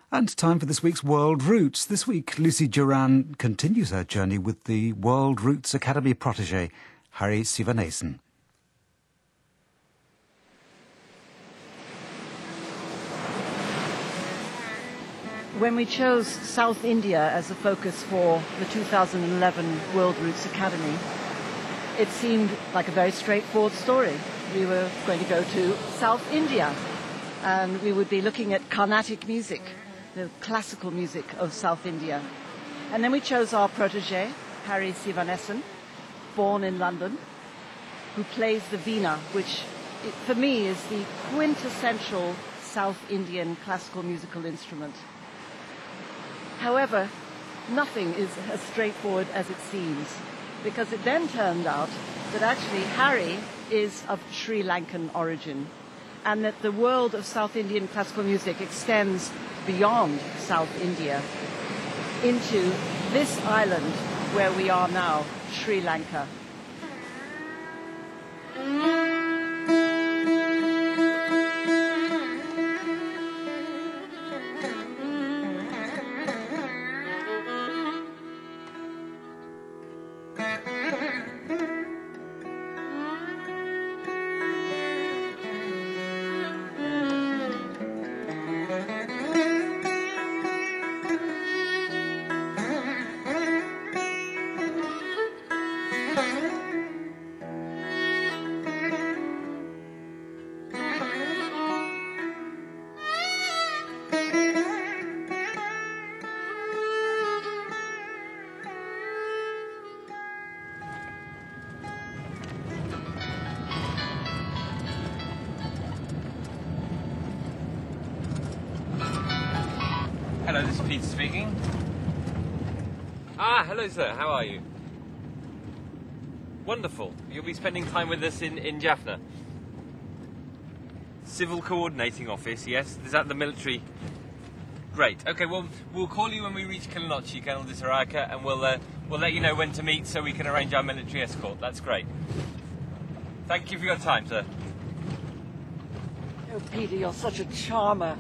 And time for this week's World Roots. This week, Lucy Duran continues her journey with the World Roots Academy protégé, Harry Sivanason. When we chose South India as a focus for the 2011 World Roots Academy, it seemed like a very straightforward story. We were going to go to South India, and we would be looking at Carnatic music, the classical music of South India. And then we chose our protégé, Harry Sivanason, born in London, who plays the veena, which for me is the quintessential South Indian classical musical instrument. However, nothing is as straightforward as it seems, because it then turned out that actually Harry is of Sri Lankan origin, and that the world of South Indian classical music extends beyond South India into this island where we are now, Sri Lanka. Hello, this is Peter speaking. Hello sir, how are you? Wonderful. You'll be spending time with us in Jaffna. Civil Coordinating Office, yes? Is that the military? Great. Okay, well, we'll call you when we reach Kilinochchi, Colonel Disaraka, and we'll let you know when to meet so we can arrange our military escort. That's great. Thank you for your time, sir. Oh, Peter, you're such a charmer.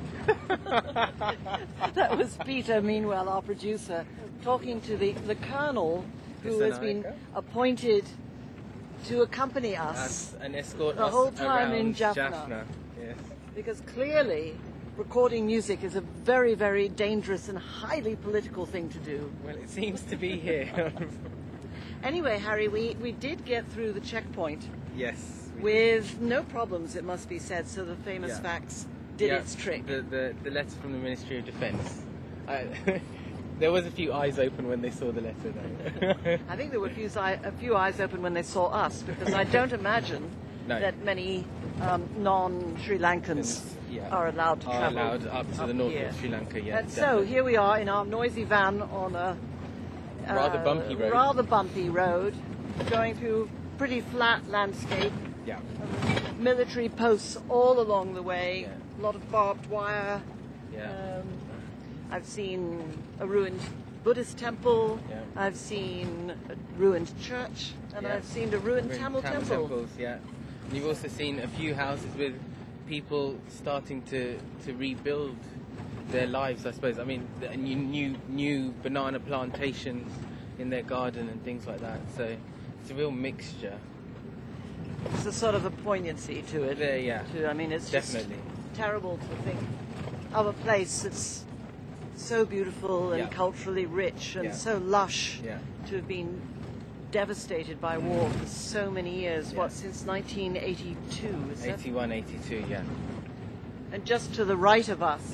That was Peter, meanwhile, our producer, talking to the colonel who has been appointed to accompany us and escort the us whole time in around Jaffna. Yes. Because clearly recording music is a very, very dangerous and highly political thing to do. Well, it seems to be here. Anyway, Harry, we did get through the checkpoint. Yes. With no problems, it must be said, so the famous fax did its trick. The letter from the Ministry of Defence. There was a few eyes open when they saw the letter, though. I think there were a few eyes open when they saw us, because I don't imagine that many non-Sri Lankans are allowed to travel up to the north of Sri Lanka, yeah. And so here we are in our noisy van on a rather bumpy road, going through pretty flat landscape. Yeah. Military posts all along the way, a lot of barbed wire. Yeah. I've seen a ruined Buddhist temple. Yeah. I've seen a ruined church, and I've seen a ruined Tamil temple. Temples, yeah. And you've also seen a few houses with people starting to rebuild their lives, I suppose. I mean, new banana plantations in their garden and things like that. So it's a real mixture. There's a sort of a poignancy to it. Yeah. I mean, it's definitely just terrible to think of a place that's so beautiful and culturally rich and so lush to have been devastated by war for so many years. What, since 1982, is it? 81, 82, yeah. And just to the right of us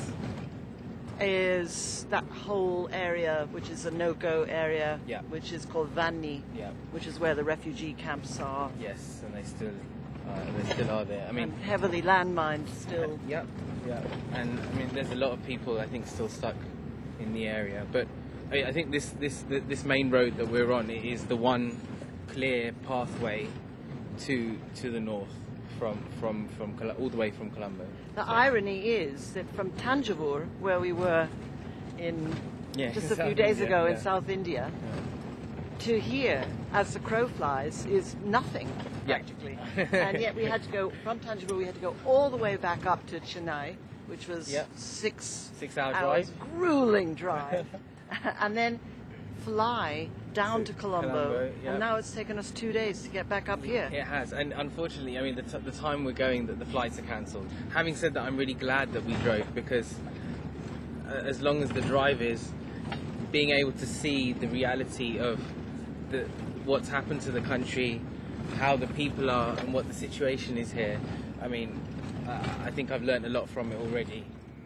is that whole area, which is a no-go area, which is called Vanni, which is where the refugee camps are. Yes, and they still are there. I mean, and heavily landmined still. Yeah. And I mean, there's a lot of people I think still stuck in the area. But I think this main road that we're on is the one clear pathway to the north from all the way from Colombo. The irony is that from Tanjavur, where we were just a few days ago in South India, to here, as the crow flies, is nothing practically. And yet we had to go from Tanjavur. We had to go all the way back up to Chennai, which was Yep. 6 hour hours, drive. grueling drive, and then fly down to Colombo, Colombo, yep. and now it's taken us 2 days to get back up here. It has, and unfortunately, I mean, the time we're going, that the flights are cancelled. Having said that, I'm really glad that we drove, because as long as the drive is, being able to see the reality of what's happened to the country, how the people are, and what the situation is here, I mean, I think I've learned a lot from it already.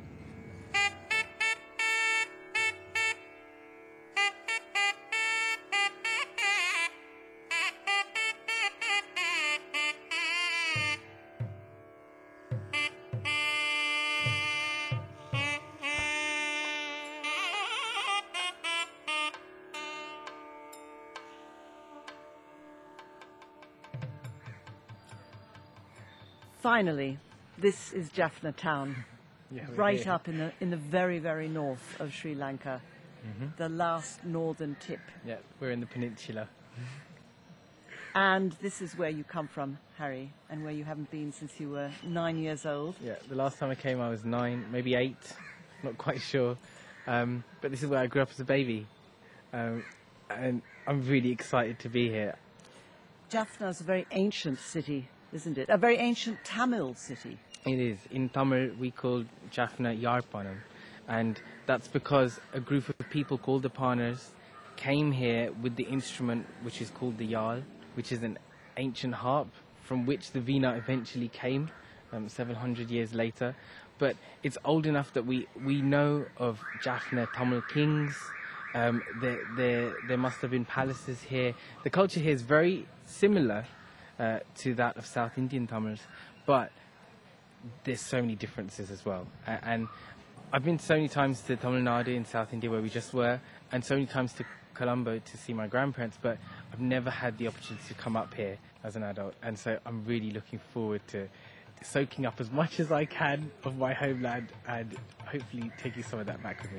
Finally, this is Jaffna town, Yeah, we're right here. up in the very, very north of Sri Lanka, the last northern tip. Yeah, we're in the peninsula. And this is where you come from, Harry, and where you haven't been since you were 9 years old. Yeah, the last time I came I was 9, maybe 8, not quite sure. But this is where I grew up as a baby. And I'm really excited to be here. Jaffna is a very ancient city, isn't it? A very ancient Tamil city. It is. In Tamil we call Jaffna Yarpanam. And that's because a group of people called the Panas came here with the instrument which is called the Yal, which is an ancient harp from which the Veena eventually came 700 years later. But it's old enough that we know of Jaffna Tamil kings. There must have been palaces here. The culture here is very similar to that of South Indian Tamils, but there's so many differences as well. And I've been so many times to Tamil Nadu in South India where we just were, and so many times to Colombo to see my grandparents, but I've never had the opportunity to come up here as an adult, and so I'm really looking forward to soaking up as much as I can of my homeland and hopefully taking some of that back with me.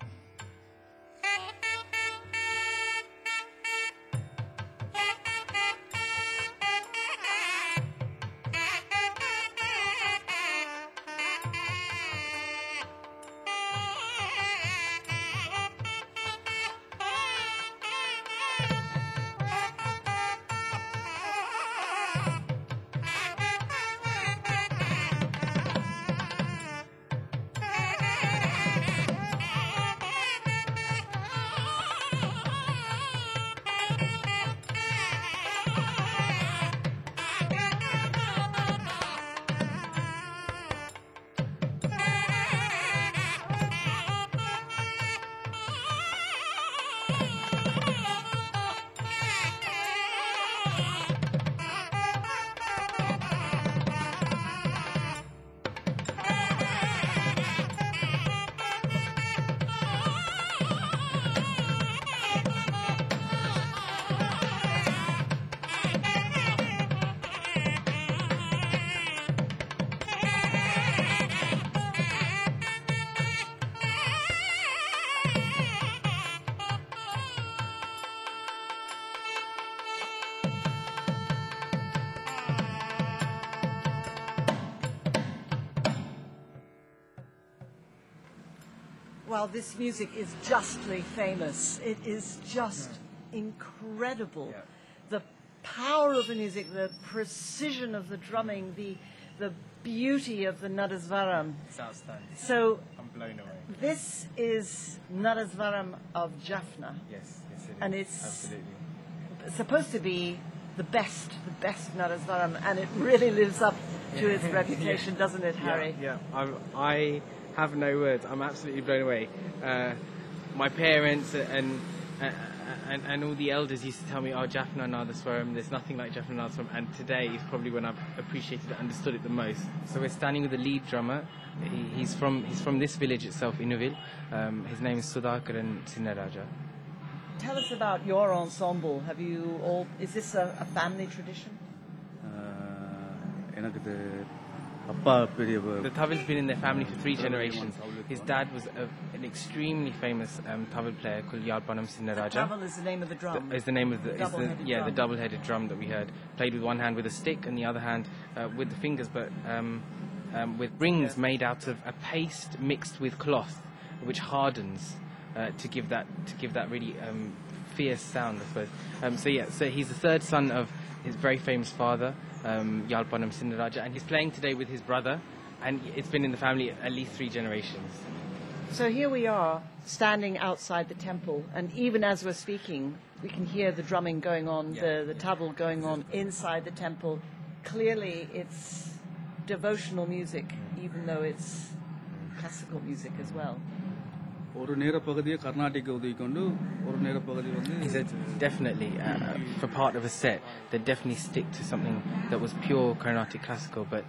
Well, this music is justly famous. It is just incredible. Yeah. The power of the music, the precision of the drumming, the beauty of the Nadaswaram. It's outstanding. So I'm blown away. this is Nadaswaram of Jaffna. Yes, it is. And it's- absolutely. Supposed to be the best Nadaswaram, and it really lives up to its reputation, doesn't it, Harry? Yeah, I have no words. I'm absolutely blown away. My parents and all the elders used to tell me, "Oh, Jaffna Nadaswaram, there's nothing like Jaffna Nadaswaram." And today is probably when I've appreciated it, understood it the most. So we're standing with the lead drummer. He's from this village itself, Inuville. His name is Sudhakaran Sinnaraja. Tell us about your ensemble. Have you all? Is this a family tradition? எனக்கு இது அப்பா பெரிய The Tavils been in their family for 3 generations. His dad was an extremely famous Tavil player called Yarpanam Sinnaraja. Travel is the name of the drum. Is the name of the Double-headed the drum. double-headed drum that we heard, played with one hand with a stick and the other hand with the fingers. But with rings made out of a paste mixed with cloth, which hardens to give that really fierce sound, I suppose. So he's the third son of his very famous father, Yalpanam Sindaraja, and he's playing today with his brother, and it's been in the family at least 3 generations. So here we are, standing outside the temple, and even as we're speaking, we can hear the drumming going on, the tabl going on inside the temple. Clearly, it's devotional music, even though it's classical music as well. ஒரு நேர பகுதியை கர்நாடிக் ஒதுக்கிக்கொண்டு ஒரு நேர பகுதி வந்து He said definitely for part of a set they'd definitely stick to something that was pure Carnatic classical, but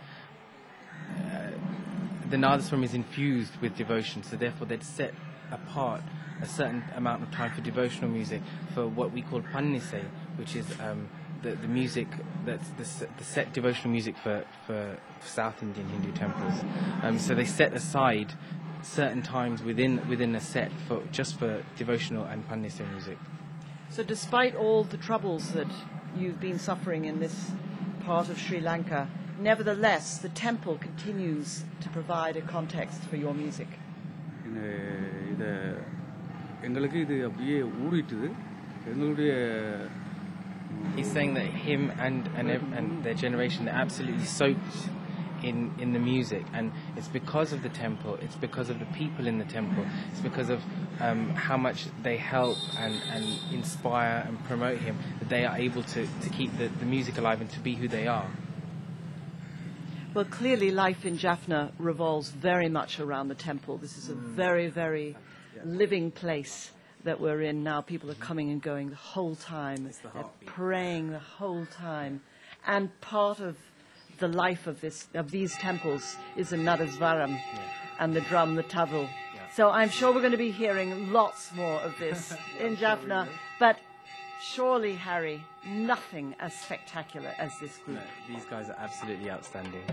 the Nadaswaram is infused with devotion, so therefore they'd set apart a certain amount of time for devotional music, for what we call pannise, which is the music that's the set devotional music for South Indian Hindu temples. So they set aside certain times within a set for devotional and pannise music. So despite all the troubles that you've been suffering in this part of Sri Lanka, nevertheless the temple continues to provide a context for your music. இதை எங்களுக்கு இது அப்படியே ஊறிட்டுது எங்களுடைய. He's saying that him and their generation, they're absolutely soaked in the music, and it's because of the temple, it's because of the people in the temple, it's because of how much they help and inspire and promote him, that they are able to keep the music alive and to be who they are. Well, clearly life in Jaffna revolves very much around the temple. This is a very, very living place that we're in now. People are coming and going the whole time. They're praying the whole time. And part of the life of these temples is the Nadaswaram and the drum, the tabl. So I'm sure we're going to be hearing lots more of this in Jaffna. But surely, Harry, nothing as spectacular as this group. No, these guys are absolutely outstanding.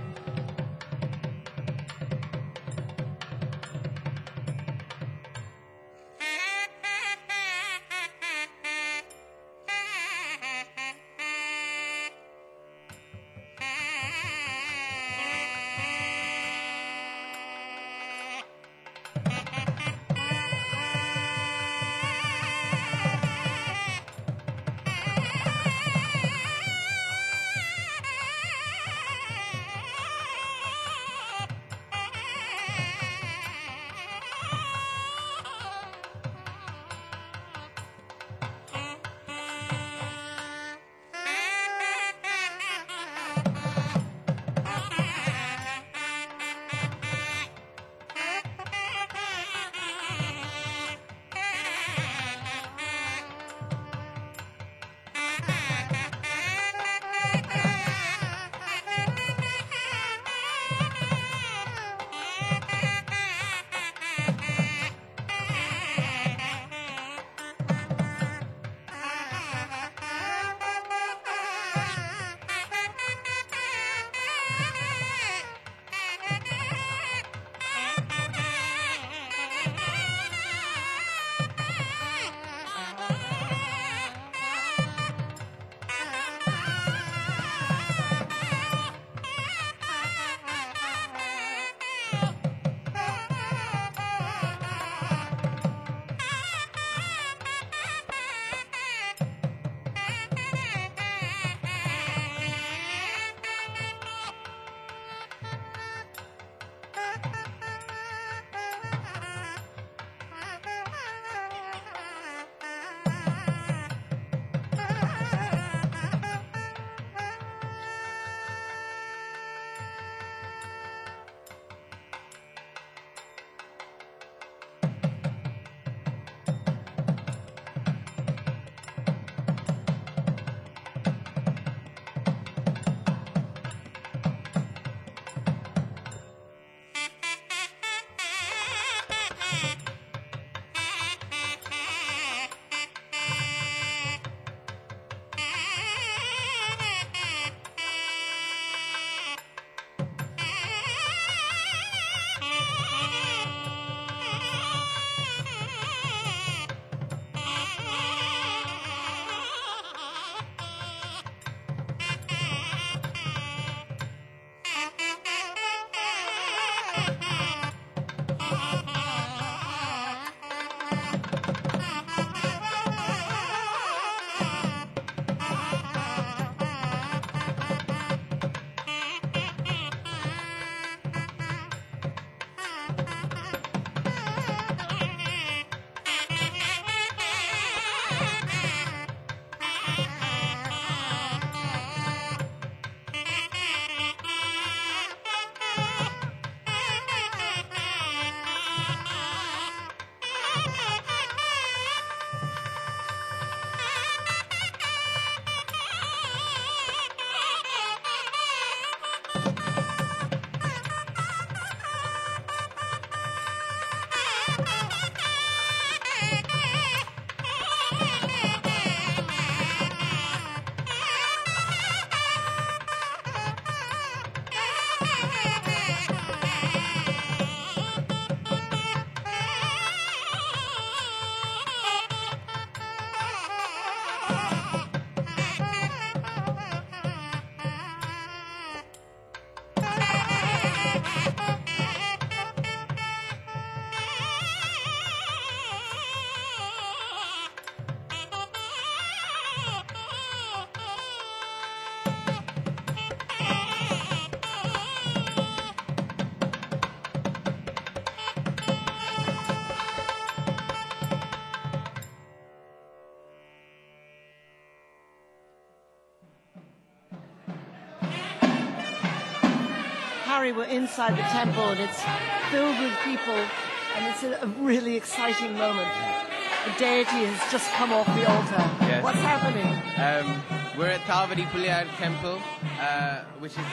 Harry, we're inside the temple and it's filled with people and it's a really exciting moment. The deity has just come off the altar. Yes. What's happening? We're at Thalvadi Puliyar Temple, which is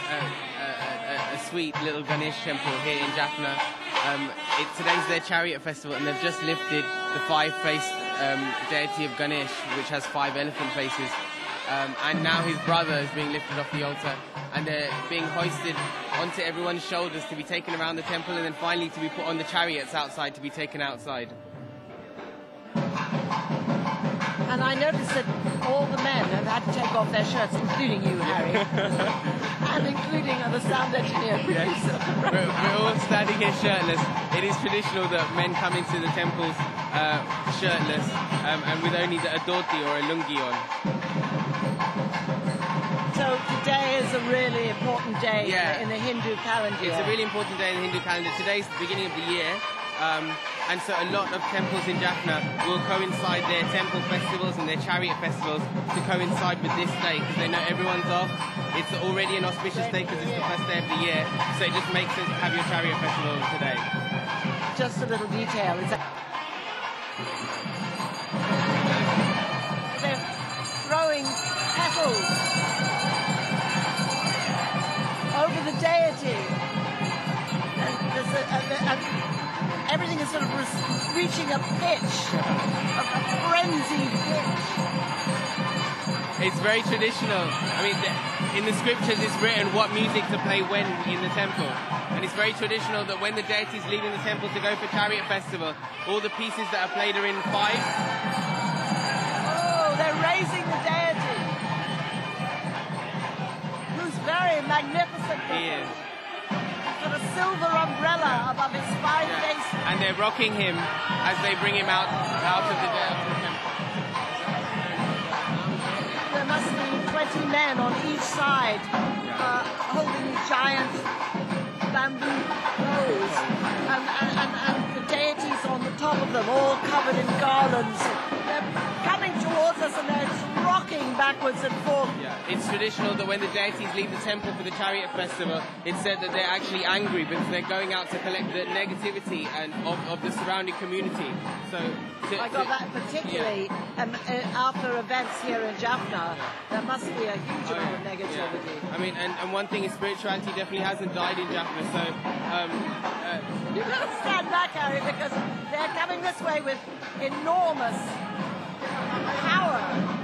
a sweet little Ganesh temple here in Jaffna. Today's their chariot festival and they've just lifted the five-faced deity of Ganesh, which has 5 elephant faces. And now his brother is being lifted off the altar and they're being hoisted onto everyone's shoulders to be taken around the temple and then finally to be put on the chariots outside to be taken outside. And I noticed that all the men have had to take off their shirts, including you, Harry, and including the sound engineer. We're all standing here shirtless. It is traditional that men come into the temples shirtless and with only a dhoti or a lungi on. So today is a really important day Yeah. in the Hindu calendar. It's a really important day in the Hindu calendar. Today's the beginning of the year. And so a lot of temples in Jaffna will coincide their temple festivals and their chariot festivals to coincide with this day because they know everyone's off. It's already an auspicious day because it's the first day of the year. So it just makes sense to have your chariot festival today. Just a little detail. They're throwing petals over the deity. And everything is sort of reaching a pitch, a frenzied pitch. It's very traditional. I mean, in the scriptures it's written what music to play when in the temple. And it's very traditional that when the deity is leaving the temple to go for chariot festival, all the pieces that are played are in 5. Oh, they're raising the deity, who's very magnificent. He is. He's got a silver umbrella above his 5 faces. And they're rocking him as they bring him out of the temple. There must be 20 men on each side holding giant bamboo poles, and the deities on the top of them, all covered in garlands. They're coming towards us and they're just rocking backwards and forth. Yeah, it's traditional that when the deities leave the temple for the chariot festival, it's said that they're actually angry because they're going out to collect the negativity and of the surrounding community. So I got that particularly after events here in Jaffna. There must be a huge amount of negativity. Yeah. I mean, and one thing is spirituality definitely hasn't died in Jaffna. So You better stand back, Harry, because they're coming this way with enormous power.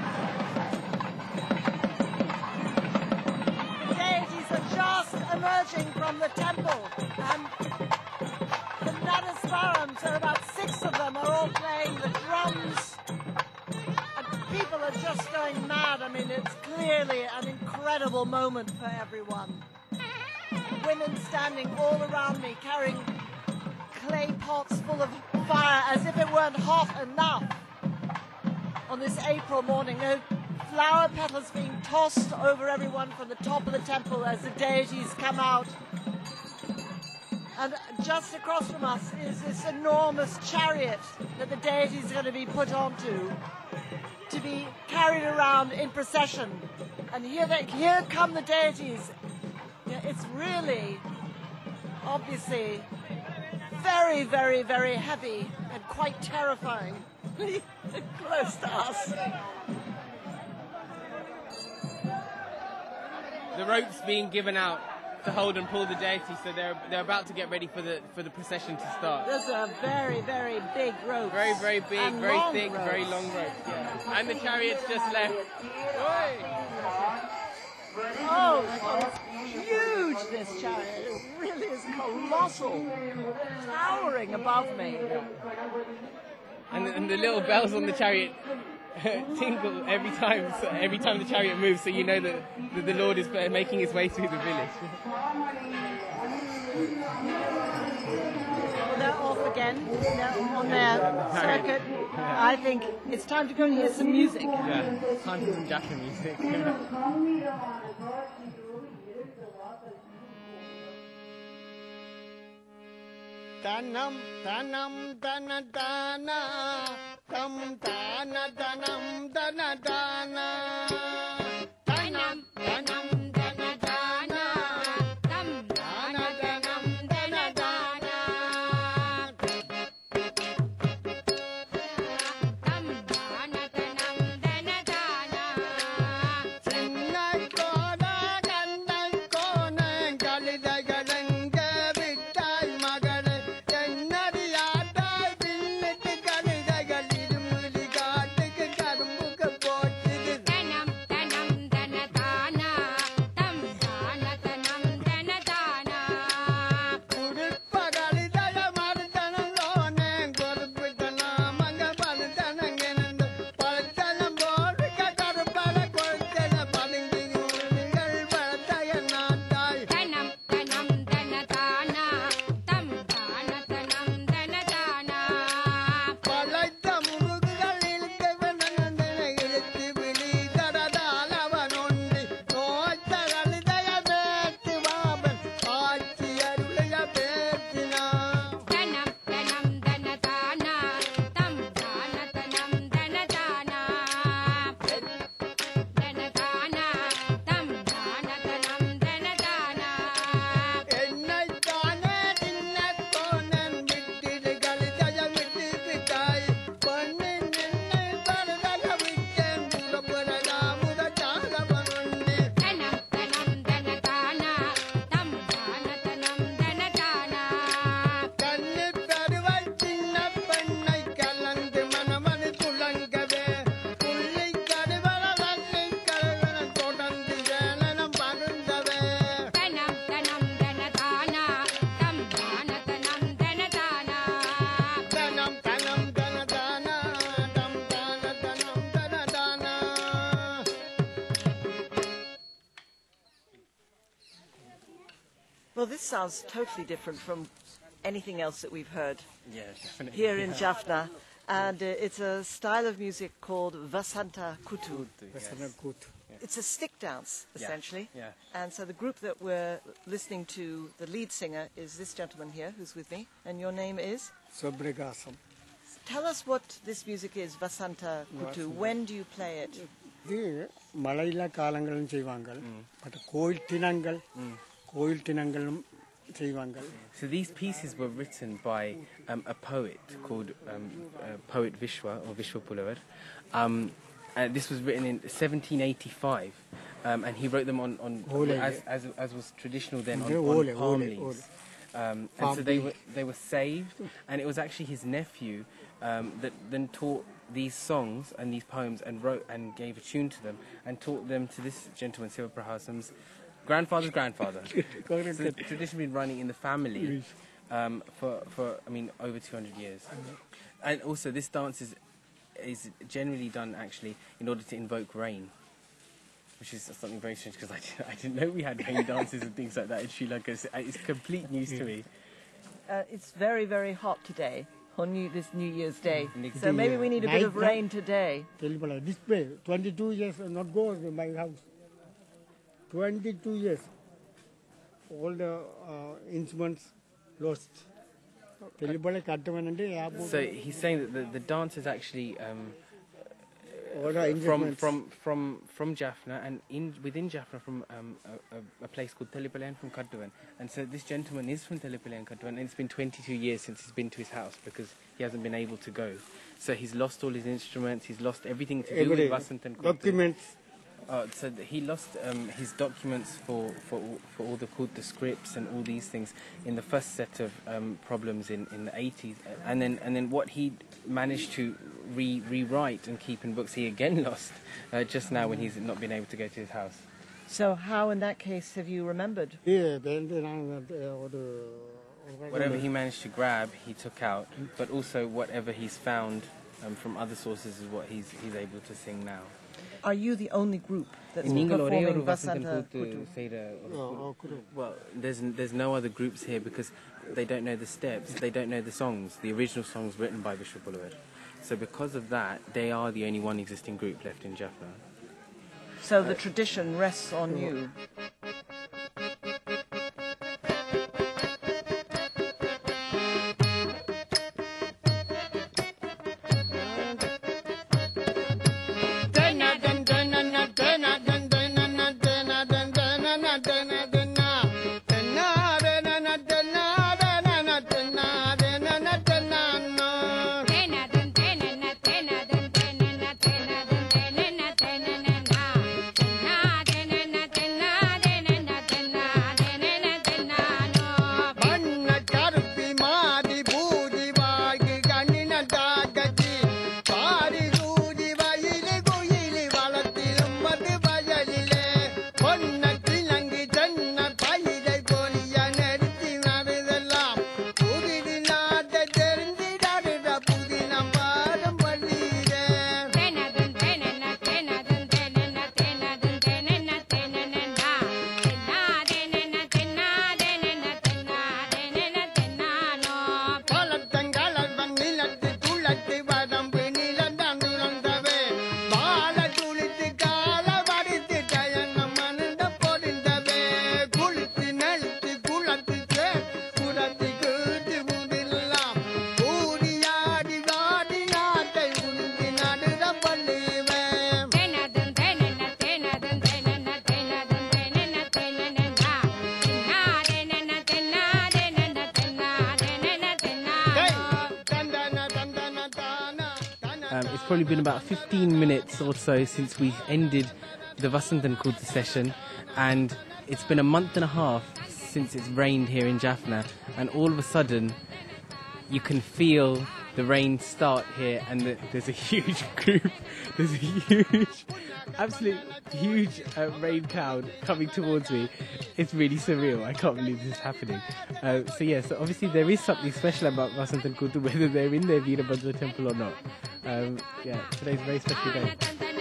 The deities are just emerging from the temple, and the Nadasvarams, there are about 6 of them, are all playing the drums. And people are just going mad. I mean, it's clearly an incredible moment for everyone. Women standing all around me carrying clay pots full of fire as if it weren't hot enough on this April morning. There are flower petals being tossed over everyone from the top of the temple as the deities come out. And just across from us is this enormous chariot that the deities are going to be put onto to be carried around in procession. And here come the deities. Yeah, it's really, obviously, very, very, very heavy and quite terrifying. Close to us. The rope's being given out to hold and pull the deity, so they're about to get ready for the procession to start. There's a very, very big rope. Very, very big, and very long thick, ropes. very long rope. Yeah. And the chariot's just left. Oi! Oh, it's huge, this chariot. It really is colossal, towering above me. And the little bells on the chariot tinkle every time the chariot moves, so you know that the Lord is making his way through the village. Well, they're off again. They're on their circuit. I think it's time to go and hear some music. Yeah, time for some Jaffna music. Tanam tanam dana dana tam dana danam dana dana tanam tanam dana dana tam dana danam dana dana tam dana danam dana dana chinnai koda gandai kone galidai galanga vittai magane ennariyadai villitu galidai galidumuli gaattukku karumbuka pochidi Tanam tanam dana dana tam dana tanam dana dana kudippa galidaya mardanam lone gorupitana manga paladanam enandu paladanam borika karupala koltena palingi uligal paladaya naattai Tanam tanam dana dana tam dana tanam dana dana பழைத்த முருகுகள் இழுக்கவனந்தனை இழுத்து விழி தரதாலவன் ஒன்றி நோய்த்த கழுதைய பேத்து பாபன் ஆட்சி அருளைய பேத்தினான் Tanam tanam dana dana tam dana tanam dana dana Dana dana tam dana tanam dana dana என்னை தானே தின்னத் தோனன் விட்டிடு கழுதைய விட்டு விட்டாய் பொன்னின் என்னை பரதக விட்டேன் புறப்புறதா முதச்சாதவன் ஒன்றி Tanam tanam dana dana tam dana tanam dana dana கண்ணி பெருவை சின்ன பெண்ணை கலந்து மனமது துளங்கவே புள்ளி கருவள வள்ளி கருவள தொடர்ந்து வேலனம் பருந்தவே Tanam tanam dana dana tam dana tanam dana dana தனம் தனம் தனதானா தம் தான தனம் தனதானா Well, this sounds totally different from anything else that we've heard Yeah, definitely. here in Jaffna. And it's a style of music called Vasanta Kutu. It's a stick dance, Yeah, essentially. yeah. And so the group that we're listening to, the lead singer, is this gentleman here who's with me. And your name is? Sobrigasam. Tell us what this music is, Vasanta Kutu. When do you play it? இது மலையில காலங்களும் செய்வாங்க but கோயில் தினங்களும் செய்வாங்க So these pieces were written by a poet called poet Vishwa or Vishwa Pulavar. This was written in 1785, and he wrote them on as was traditional then on palm leaves. And so they were saved, and it was actually his nephew that then taught these songs and these poems and wrote and gave a tune to them and taught them to this gentleman Siva Prahasam's grandfather's grandfather. So the tradition been running in the family for I mean over 200 years. And also this dance is generally done actually in order to invoke rain, which is something very strange because I didn't know we had rain dances and things like that in Sri Lanka. So it's complete news to me. It's very, very hot today. on this New Year's Day. Next So maybe we need a bit of Night, rain today. Telipala display 22 years not go to my house. 22 years. All the instruments lost. Telipala Katamanante airport. So he's saying that the dance is actually all the instruments. from Jaffna and within Jaffna from a place called Telipalayan from Kadduvan. And so this gentleman is from Telipalayan Kadduvan, and it's been 22 years since he's been to his house because he hasn't been able to go. So he's lost all his instruments, he's lost everything to do with Vasantan Kuttu. Documents. So he lost his documents for all the scripts and all these things in the first set of problems in the 80s, and then what he managed to rewrite and keep in books he again lost just now when he's not been able to go to his house. So how, in that case, have you remembered? Yeah, Whatever he managed to grab, he took out, but also whatever he's found from other sources is what he's able to sing now. Are you the only group that's performing Vasanta Kuttu? Well, there's no other groups here because they don't know the steps, they don't know the songs, the original songs written by Bishop Bulawayo. So because of that, they are the only one existing group left in Jaffna. So the tradition rests on you. It's probably been about 15 minutes or so since we ended the Vasantan Kuttu session, and it's been a month and a half since it's rained here in Jaffna, and all of a sudden you can feel the rain start here, and there's a huge group, there's a huge, absolute huge rain cloud coming towards me. It's really surreal. I can't believe this is happening. So obviously there is something special about Vasantan Kuttu, whether they're in their Veerabhadra temple or not. Today's a very special day.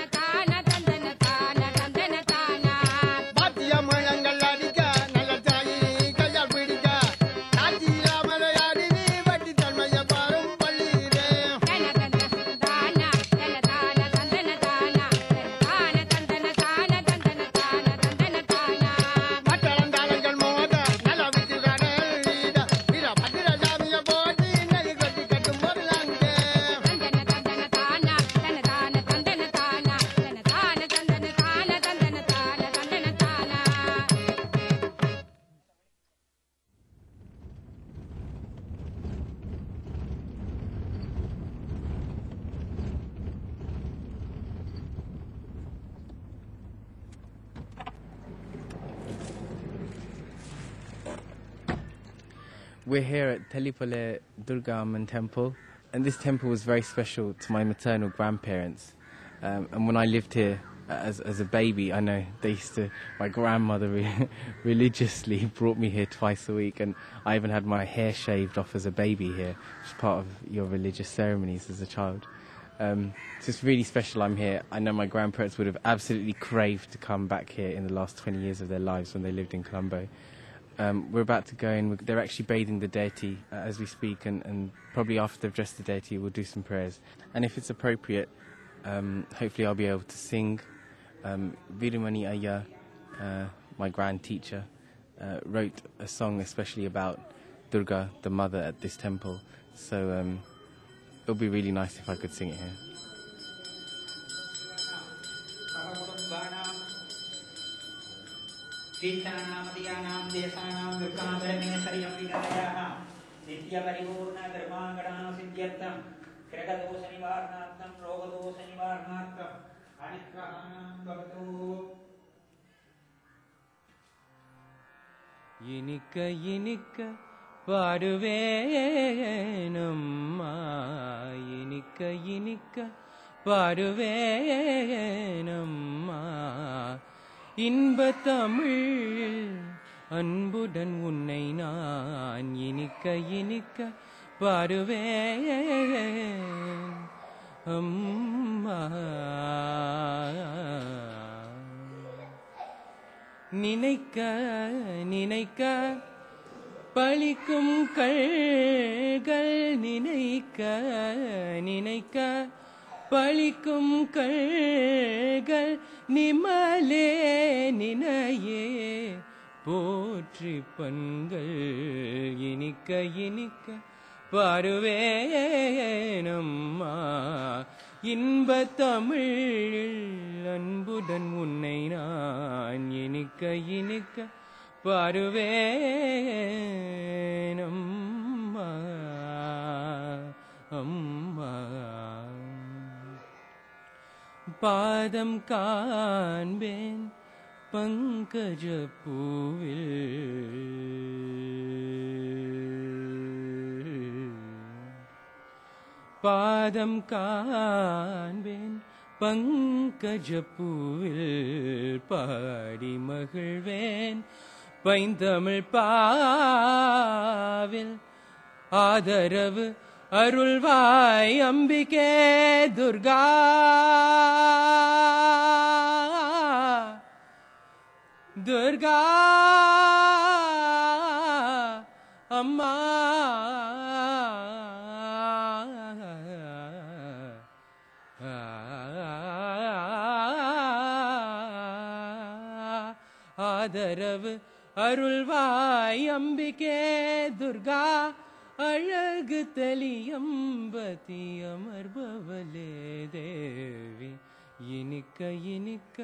We're here at Telipale Durga Amman temple, and this temple was very special to my maternal grandparents. And when I lived here as a baby, I know my grandmother religiously brought me here twice a week, and I even had my hair shaved off as a baby here, which is part of your religious ceremonies as a child. So it's really special I'm here. I know my grandparents would have absolutely craved to come back here in the last 20 years of their lives when they lived in Colombo. we're about to go in. They're actually bathing the deity as we speak, and probably after they've dressed the deity, we'll do some prayers. And if it's appropriate, hopefully I'll be able to sing. Virumani Ayya, my grand teacher, wrote a song especially about Durga, the mother at this temple. So it'll be really nice if I could sing it here. तीर्थानामदीयानां देशानां दुर्गाधर्मेश्वर्यं विदायाः नित्यपरिपूर्णधर्माङ्गणां सिद्ध्यर्थं ग्रहदोषनिवारणार्थं रोगदोषनिवारणार्थम् अनुग्रहाणां भवतु இனிக்க இனிக்க பாடுவேனம்மா இனிக்க இனிக்க பாடுவேனம்மா இன்பத் தமிழ் அன்புடன் உன்னை நான் இனிக்க இனிக்க பாடுவேன் அம்மா நினைக்க நினைக்க பழிக்கும் கள்கள் நினைக்க நினைக்க பழிக்கும் கள்கள் நிமலே நினையே போற்றி பண்கள் இனிக்க இனிக்க பாடுவேனம்மா இன்பத் தமிழில் அன்புடன் உன்னை நான் இனிக்க இனிக்க பாடுவேனம்மா அம்மா பாதம் காண்பேன் பங்கஜ பூவில் பாதம் காண்பேன் பங்கஜ பூவில் பாடி மகிழ்வேன் பைந்தமிழ் பாவில் ஆதரவு அருள்வாய் அம்பிகே துர்கா துர்கா அம்மா ஆதரவு அருள்வாய் அம்பிகே துர்கா அழகு தெளியம்பதி அமர்பவலே தேவி இனிக்க இனிக்க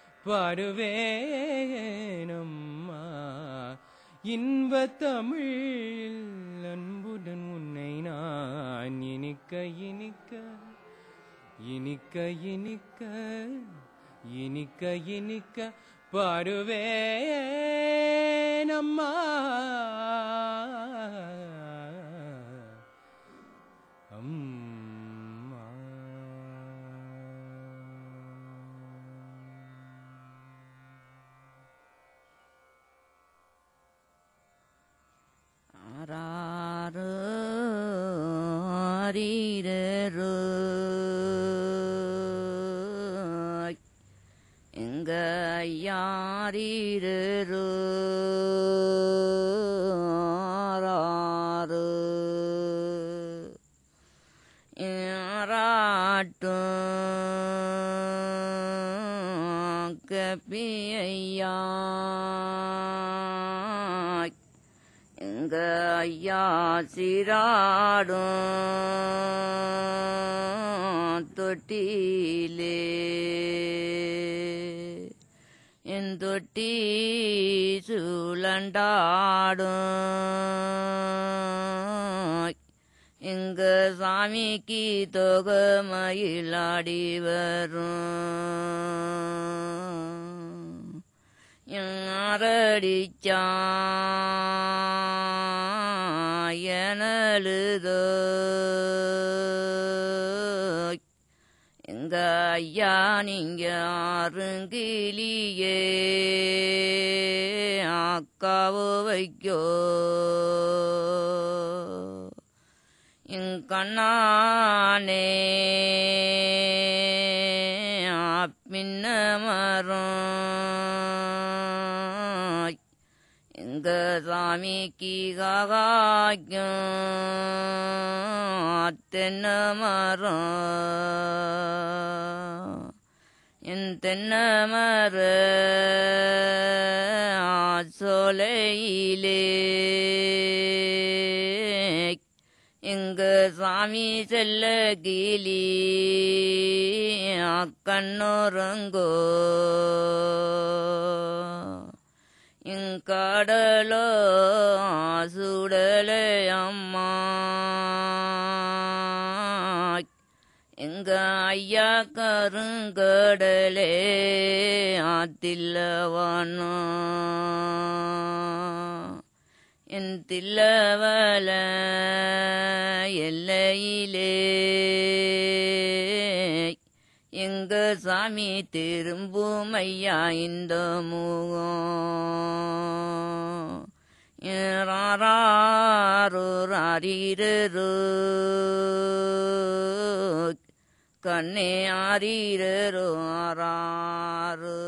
பாடுவேனம்மா இன்பத் தமிழில் அன்புடன் உன்னை நான் இனிக்க இனிக்க இனிக்க இனிக்க இனிக்க இனிக்க பாடுவேனம்மா அம்மா ஆராரோ ஆரீரரோ எங்க யாரீரரோ ஆராரோ யாராட்டும் கபியையா எங்க ஐயா சிராடும் தொட்டிலே என் தொட்டி சுழண்டாடும் எங்க சாமிக்கு தொகை மயிலாடி வரும் யாரடிச்சா எனழுதோ எங்க ஐயா நீங்க அருங்கிலியே அக்காவோ வைக்கோ என் கண்ணானே பின்ன மரம் எங்க சாமிக்கு காகாய்க்கும் தென்னை மரம் என் தென்னை மர சோலையிலே எங்க சாமி செல்ல கிளி கண்ணுறங்கோ கடலோ சுடலை அம்மா எங்க ஐயா கருங்கடலே ஆத்தில்லவானோ என் தில்லவல எல்லையிலே எங்க சாமி திரும்பும் ஐயா இந்த முகம் ராரீரோ கண்ணே ஆரீரோ ஆராரோ.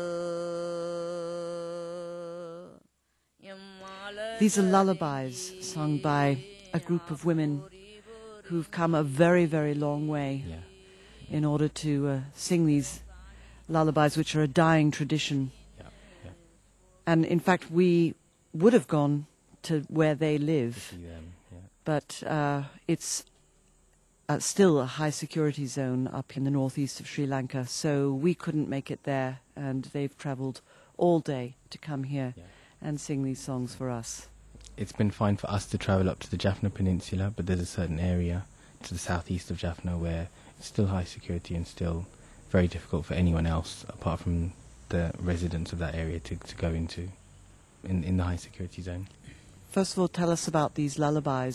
These are lullabies sung by a group of women who've come a very, very long way in order to sing these lullabies, which are a dying tradition. And in fact, we would have gone to where they live, but it's still a high security zone up in the northeast of Sri Lanka, so we couldn't make it there, and they've travelled all day to come here and sing these songs for us. It's been fine for us to travel up to the Jaffna Peninsula, but there's a certain area to the southeast of Jaffna where it's still high security and still very difficult for anyone else apart from the residents of that area to go into in the high security zone. First of all, tell us about these lullabies.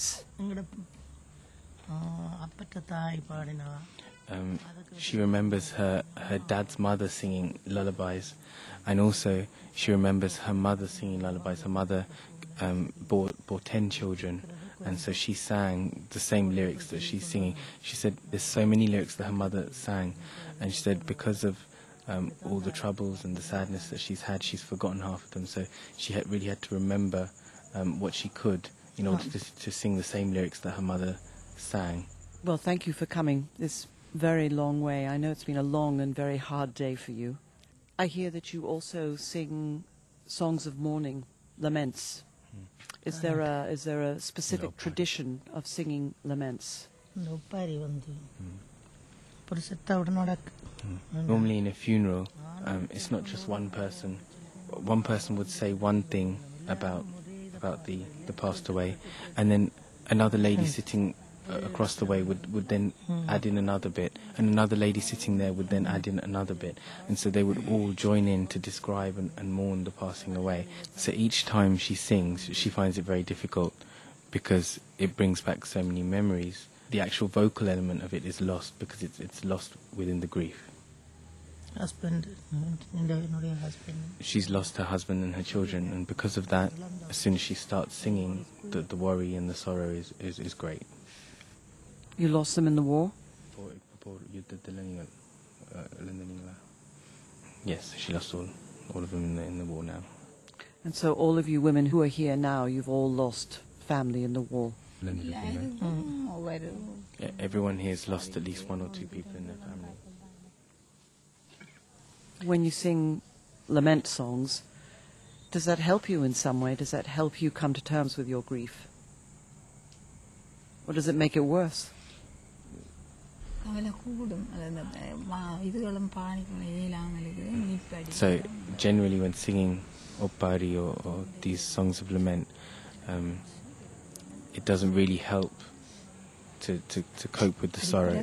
She remembers her dad's mother singing lullabies, and also she remembers her mother singing lullabies. Her mother bore 10 children, and so she sang the same lyrics that she's singing. She said there's so many lyrics that her mother sang, and she said because of all the troubles and the sadness that she's had, she's forgotten half of them. So she really had to remember what she could in order to sing the same lyrics that her mother sang. Well, thank you for coming this very long way. I know it's been a long and very hard day for you. I hear that you also sing songs of mourning, laments. Is there a specific tradition of singing laments? Normally in a funeral, it's not just one person. One person would say one thing about the passed away, and then another lady sitting across the way would then add in another bit, and another lady sitting there would then add in another bit, and so they would all join in to describe and mourn the passing away. So each time she sings, she finds it very difficult because it brings back so many memories. The actual vocal element of it is lost because it's lost within the grief. She's lost her husband and her children, and because of that, as soon as she starts singing, the worry and the sorrow is great. You lost them in the war? Yes, she lost all of them in the war now. And so all of you women who are here now, you've all lost family in the war? Everyone here has lost at least one or two people in their family. When you sing lament songs, does that help you in some way? Does that help you come to terms with your grief? Or does it make it worse? So generally when singing Oppari or these songs of lament, it doesn't really help to cope with the sorrow.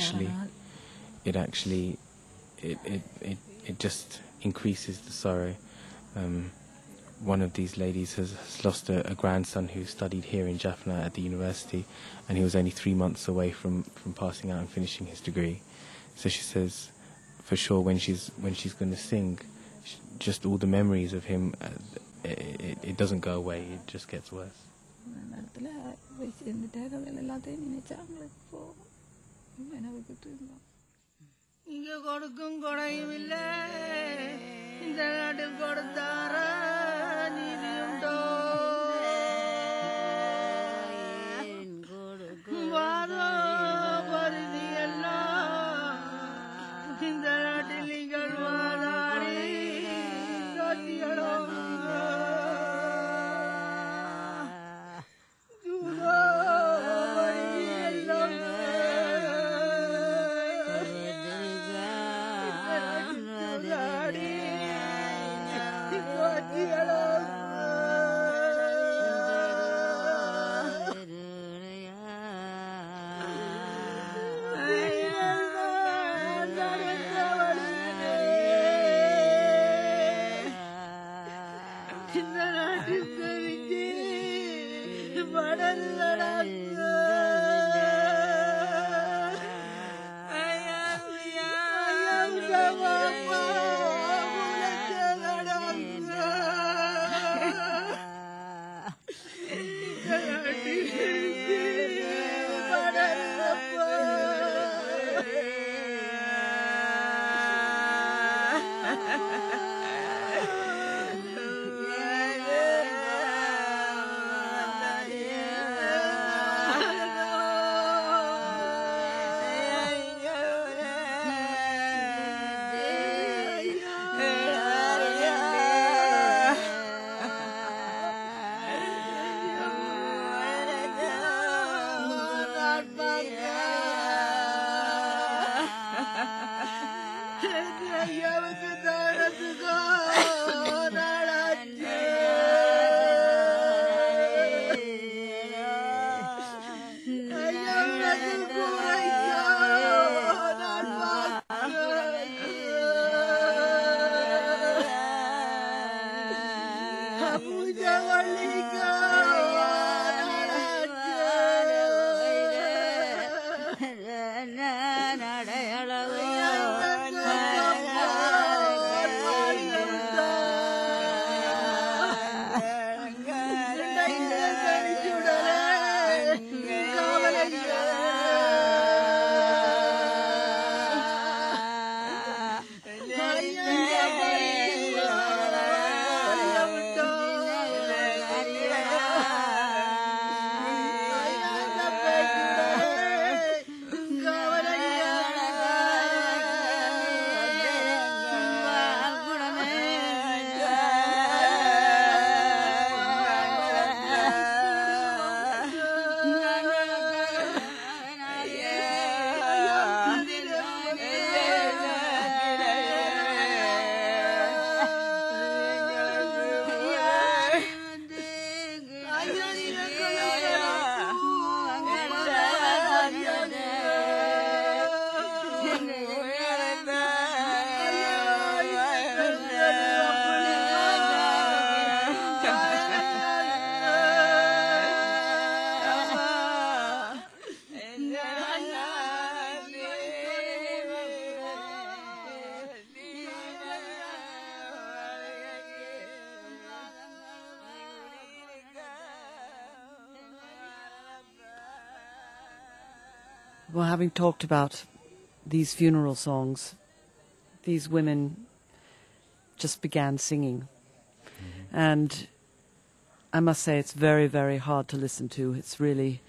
It just increases the sorrow. One of these ladies has lost a grandson who studied here in Jaffna at the university, and he was only 3 months away from passing out and finishing his degree. So she says, for sure, when she's going to sing, just all the memories of him, it doesn't go away. It just gets worse. இங்க கொடுக்கும் கொடையும் இல்ல இந்த நாட்டில் கொடுத்தார நீதி உண்டோ Well, having talked about these funeral songs, these women just began singing. And I must say it's very, very hard to listen to. It's really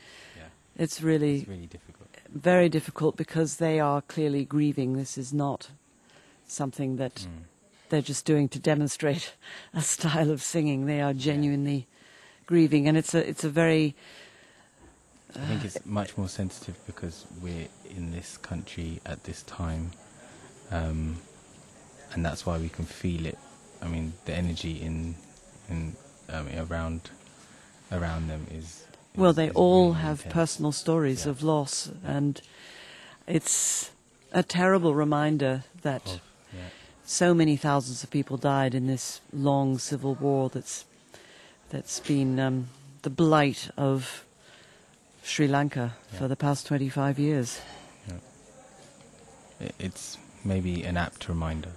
difficult. Very difficult because they are clearly grieving. This is not something that they're just doing to demonstrate a style of singing. They are genuinely grieving, and it's a very... I think it's much more sensitive because we're in this country at this time, and that's why we can feel it. I mean, the energy around them is well, they all really have intense. personal stories of loss, and it's a terrible reminder that so many thousands of people died in this long civil war that's been the blight of Sri Lanka for the past 25 years. It's maybe an apt reminder.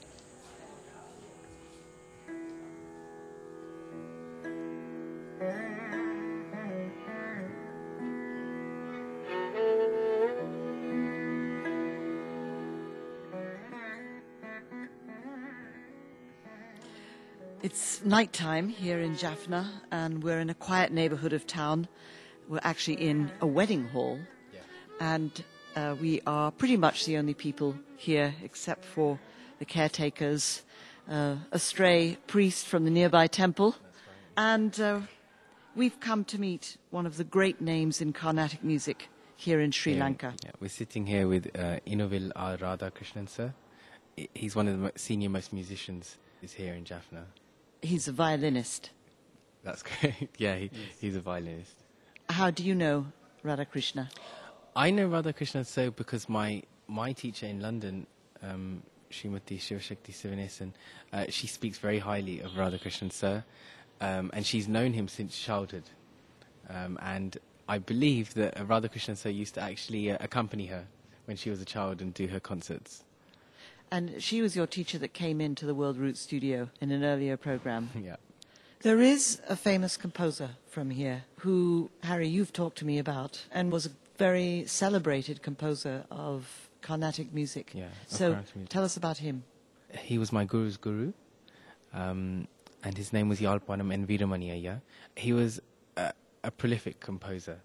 It's nighttime here in Jaffna, and we're in a quiet neighborhood of town. We're actually in a wedding hall, and we are pretty much the only people here except for the caretakers, a stray priest from the nearby temple, and we've come to meet one of the great names in Carnatic music here in Sri Lanka. Yeah, we're sitting here with Inovil R. Radhakrishnan, sir. He's one of the senior most musicians is here in Jaffna. He's a violinist. That's great. Yeah, he's a violinist. How do you know Radhakrishna? I know Radhakrishnan so because my teacher in London, Srimati Shivashakti Sivanesan, she speaks very highly of Radhakrishnan sir, and she's known him since childhood. And I believe that Radhakrishnan sir used to actually accompany her when she was a child and do her concerts. And she was your teacher that came into the World Roots studio in an earlier program. Yeah. There is a famous composer from here who, Harry, you've talked to me about, and was a very celebrated composer of Carnatic music. Yeah. So Carnatic music. tell us about him. He was my guru's guru, and his name was Yalpanam N. Veeramani Ayya. He was a prolific composer.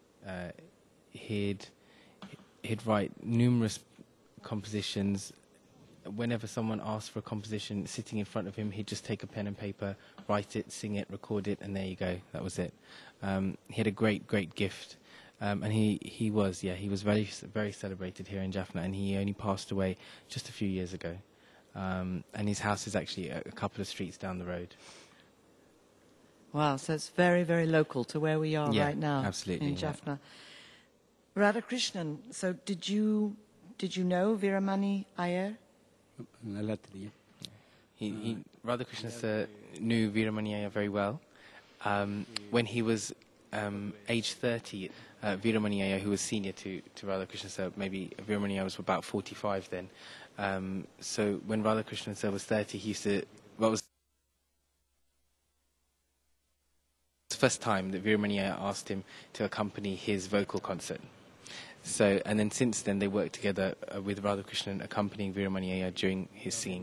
He'd write numerous compositions. Whenever someone asked for a composition, sitting in front of him, he'd just take a pen and paper, write it, sing it, record it, and there you go. That was it. He had a great gift, and he was very, very celebrated here in Jaffna, and he only passed away just a few years ago. And his house is actually a couple of streets down the road. Wow, so it's very, very local to where we are right now. Absolutely, in Jaffna. Radhakrishnan, so did you know Veeramani Iyer? Radhakrishnan sir knew Veeramani Iyer very well. When he was age 30, Veeramani Iyer, who was senior to Radhakrishnan Sir, maybe Veeramani Iyer was about 45 then. So when Radhakrishnan Sir was 30, he used to, what was the first time that Veeramani Iyer asked him to accompany his vocal concert. So, and then since then they worked together with Radhakrishnan accompanying Veeramani Iyer during his singing.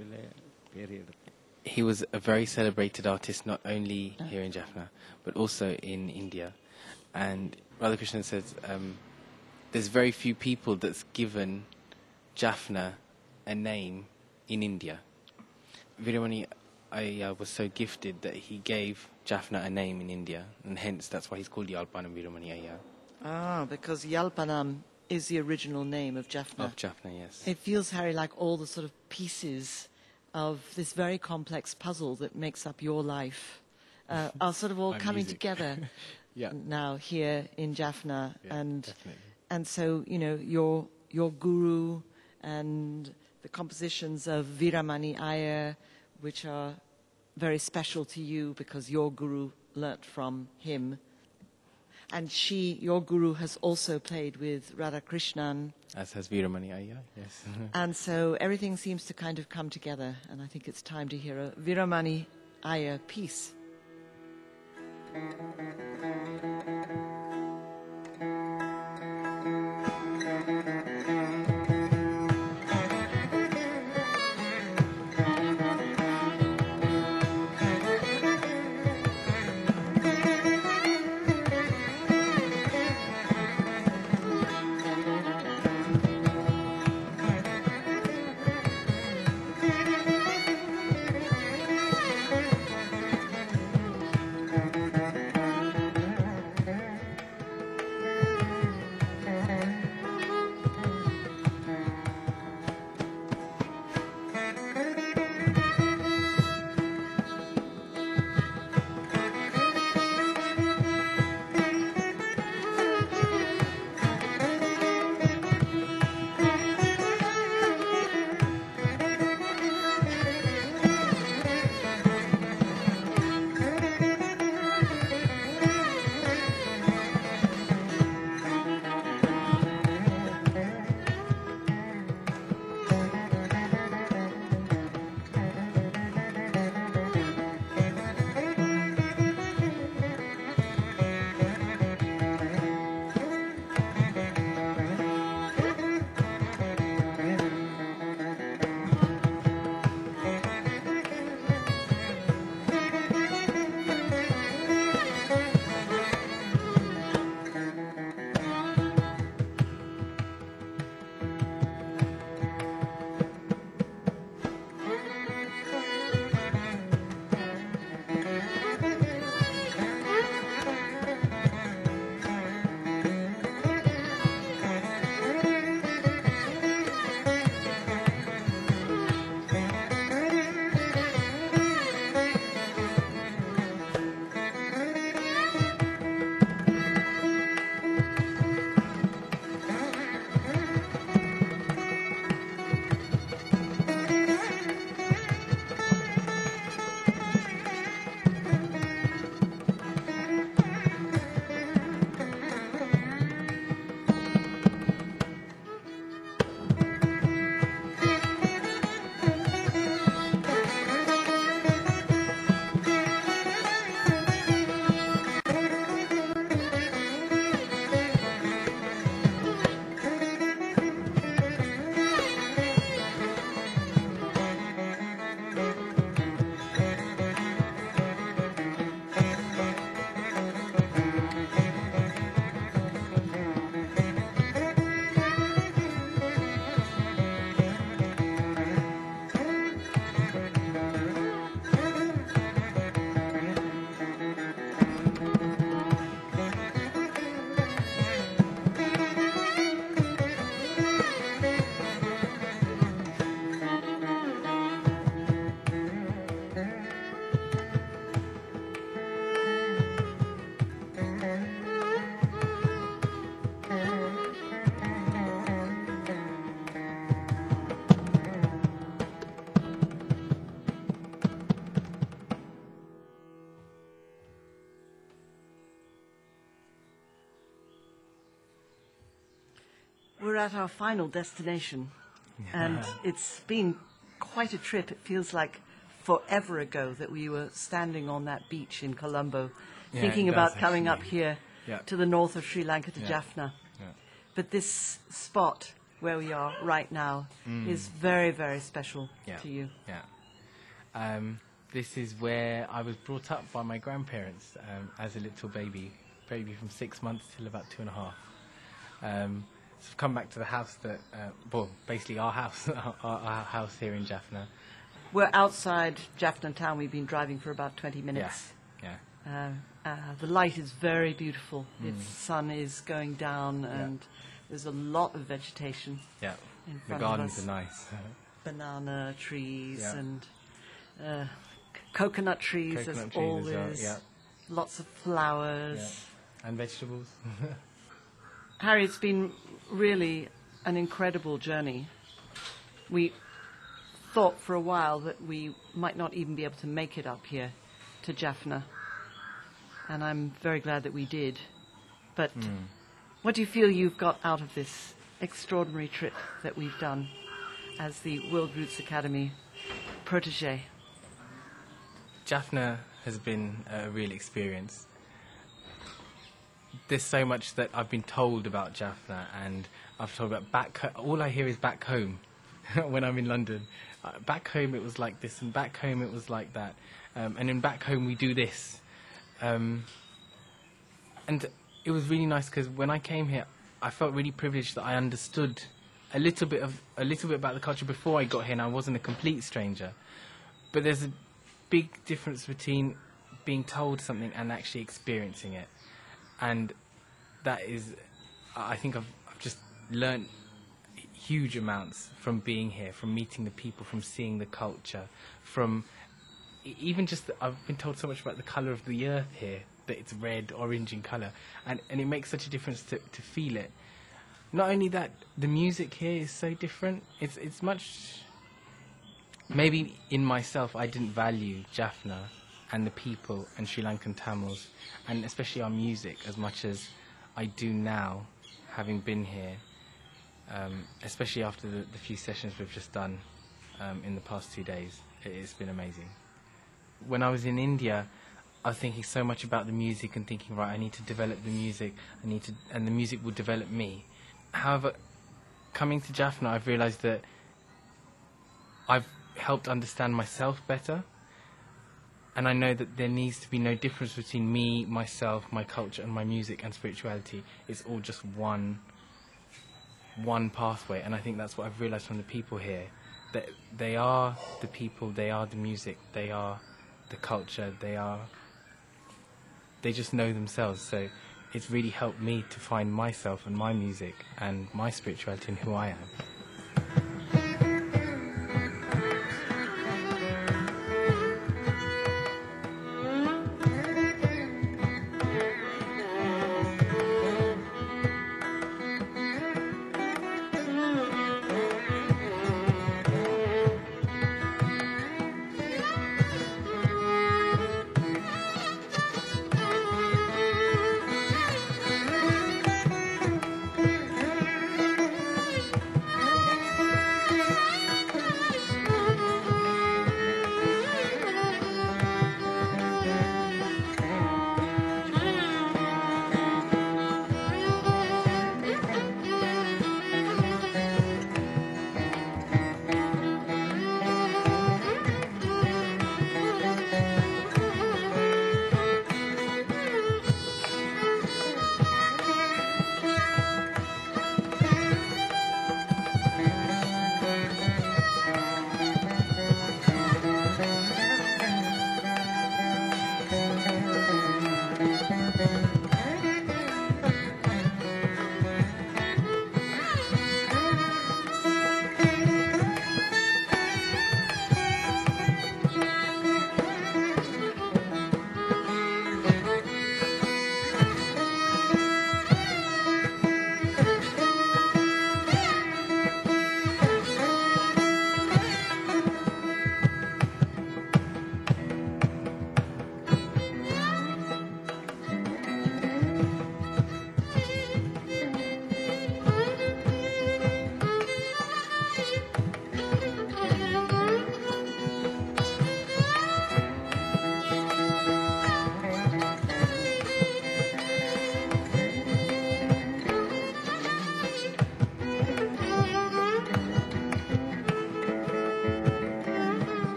He was a very celebrated artist, not only here in Jaffna, but also in India. And Radhakrishnan says there's very few people that's given Jaffna a name in India. Veeramani Iyer was so gifted that he gave Jaffna a name in India, and hence that's why he's called Yalpanam Veeramani Iyer. Ah, because Yalpanam is the original name of Jaffna. Of Jaffna, yes. It feels, Harry, like all the sort of pieces of this very complex puzzle that makes up your life are sort of all coming together now here in Jaffna. And so, you know, your guru and the compositions of Veeramani Iyer, which are very special to you because your guru learnt from him. And your guru, has also played with Radhakrishnan. As has Veeramani Iyer, yes. And so everything seems to kind of come together. And I think it's time to hear a Veeramani Iyer piece. at our final destination, and it's been quite a trip. It feels like forever ago that we were standing on that beach in Colombo, Yeah, thinking it about does, coming up actually. here Yeah. to the north of Sri Lanka, to Yeah. Jaffna. Yeah. But this spot where we are right now is very, very special to you. Yeah. This is where I was brought up by my grandparents as a little baby from 6 months till about 2.5. So I've come back to the house that, basically our house, our house here in Jaffna. We're outside Jaffna town. We've been driving for about 20 minutes. Yeah. The light is very beautiful. The sun is going down, and there's a lot of vegetation. Yeah. In The front gardens of us. are nice. Banana trees Yeah. and coconut trees, Coconut as trees as well, always. yeah. Lots of flowers. Yeah. And vegetables. Harry, it's been really an incredible journey. We thought for a while that we might not even be able to make it up here to Jaffna, and I'm very glad that we did. But what do you feel you've got out of this extraordinary trip that we've done as the World Roots Academy protege? Jaffna has been a real experience. There's so much that I've been told about Jaffna, and I've told about all I hear is back home when I'm in London. Back home it was like this, and back home it was like that. And in back home we do this. And it was really nice because when I came here, I felt really privileged that I understood a little bit about the culture before I got here, and I wasn't a complete stranger. But there's a big difference between being told something and actually experiencing it. And that is, I think I've just learnt huge amounts from being here, from meeting the people, from seeing the culture, from even just, I've been told so much about the colour of the earth here, that it's red, orange in colour, and it makes such a difference to feel it. Not only that, the music here is so different. It's much, maybe in myself I didn't value Jaffna and the people and Sri Lankan Tamils, and especially our music, as much as I do now, having been here, especially after the few sessions we've just done in the past 2 days. It's been amazing. When I was in India, I was thinking so much about the music and thinking, right, I need to develop the music, and the music will develop me. However, coming to Jaffna, I've realised that I've helped understand myself better, and I know that there needs to be no difference between me, myself, my culture, and my music and spirituality. It's all just one pathway, and I think that's what I've realised from the people here, that they are the people, they are the music, they are the culture, they just know themselves. So it's really helped me to find myself and my music and my spirituality and who I am.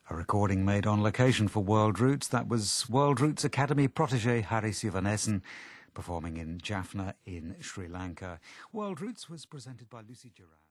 A recording made on location for World Roots. That was World Roots Academy protege Harry Sivanesan performing in Jaffna in Sri Lanka. World Roots was presented by Lucy Duran.